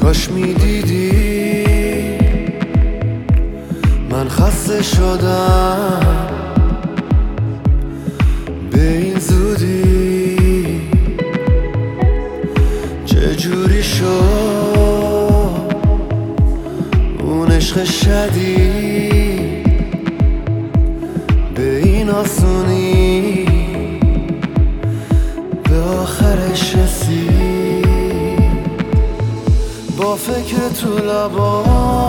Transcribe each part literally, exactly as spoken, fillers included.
کاش میدیدی من خسته شدم به این زودی، چجوری شد اون عشق شدید به این آسونی به آخرش رسید. با فکر تو لبا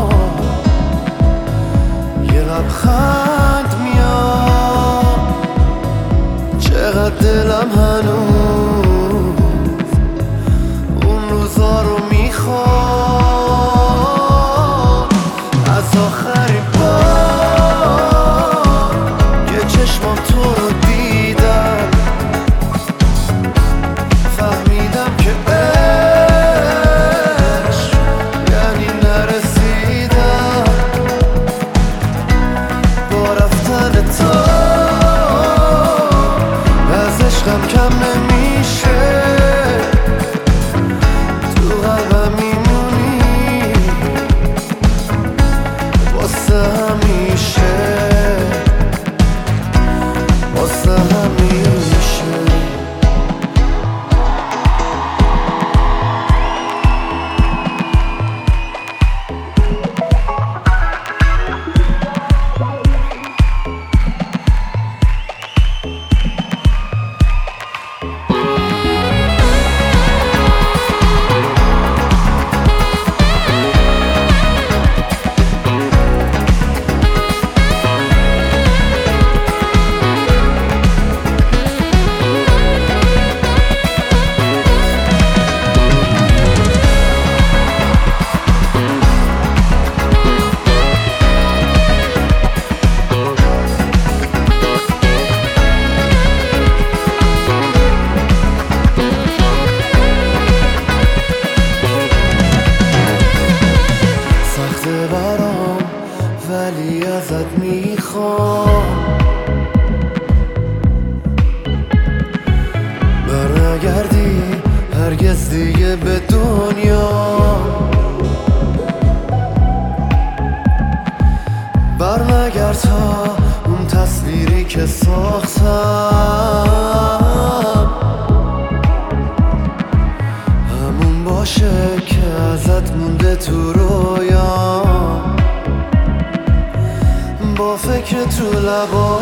یه لبخند میاد، چقدر دلم هنوز اون روزا رو میخواد. از آخرین بار یه چشمم تو رو دیدم، فهمیدم که عشق یعنی نرسیدم. با رفتن تو از عشقم کم نمیشه، تو قلبم میمونی واسه همیشه، واسه همیشه. ولی ازت میخوام برنگردی هرگز دیگه به دنیا، برنگرد تا اون تصویری که ساختم همون باشه که ازت مونده تو رویام. با فکر تو لبا